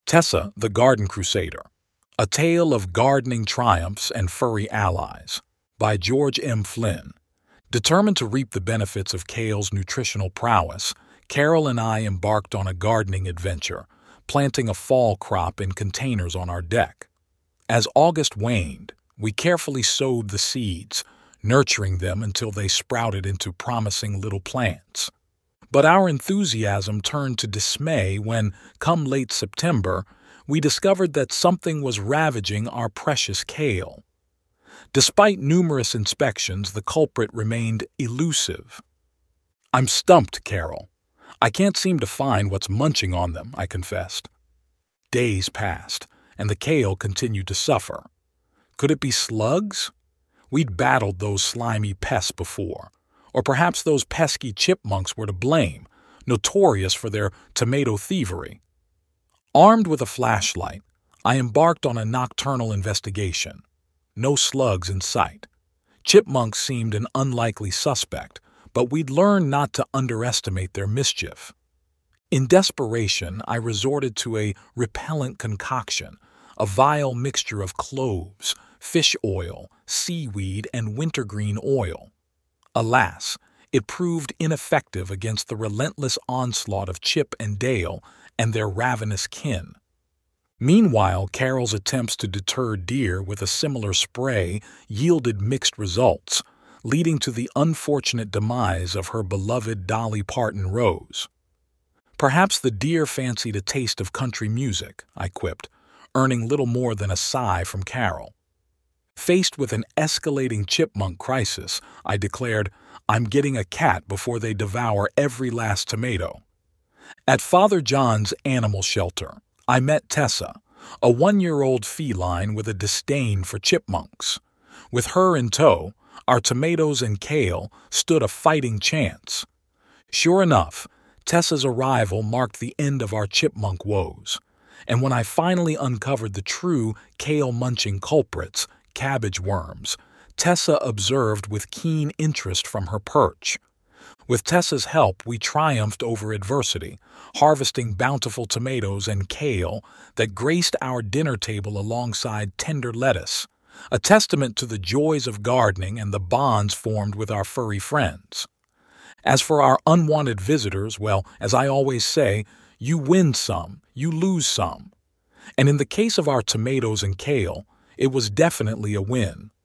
Tessa, the Garden Crusader, A Tale of Gardening Triumphs and Furry Allies, by George M. Flynn. Determined to reap the benefits of kale's nutritional prowess, Carol and I embarked on a gardening adventure, planting a fall crop in containers on our deck. As August waned, we carefully sowed the seeds, nurturing them until they sprouted into promising little plants. But our enthusiasm turned to dismay when, come late September, we discovered that something was ravaging our precious kale. Despite numerous inspections, the culprit remained elusive. "I'm stumped, Carol. I can't seem to find what's munching on them," I confessed. Days passed, and the kale continued to suffer. Could it be slugs? We'd battled those slimy pests before. Or perhaps those pesky chipmunks were to blame, notorious for their tomato thievery. Armed with a flashlight, I embarked on a nocturnal investigation. No slugs in sight. Chipmunks seemed an unlikely suspect, but we'd learned not to underestimate their mischief. In desperation, I resorted to a repellent concoction, a vile mixture of cloves, fish oil, seaweed, and wintergreen oil. Alas, it proved ineffective against the relentless onslaught of Chip and Dale and their ravenous kin. Meanwhile, Carol's attempts to deter deer with a similar spray yielded mixed results, leading to the unfortunate demise of her beloved Dolly Parton Rose. "Perhaps the deer fancied a taste of country music," I quipped, earning little more than a sigh from Carol. Faced with an escalating chipmunk crisis, I declared, "I'm getting a cat before they devour every last tomato." At Father John's animal shelter, I met Tessa, a 1-year-old feline with a disdain for chipmunks. With her in tow, our tomatoes and kale stood a fighting chance. Sure enough, Tessa's arrival marked the end of our chipmunk woes, and when I finally uncovered the true kale-munching culprits, cabbage worms, Tessa observed with keen interest from her perch. With Tessa's help, we triumphed over adversity, harvesting bountiful tomatoes and kale that graced our dinner table alongside tender lettuce, a testament to the joys of gardening and the bonds formed with our furry friends. As for our unwanted visitors, well, as I always say, you win some, you lose some. And in the case of our tomatoes and kale, it was definitely a win.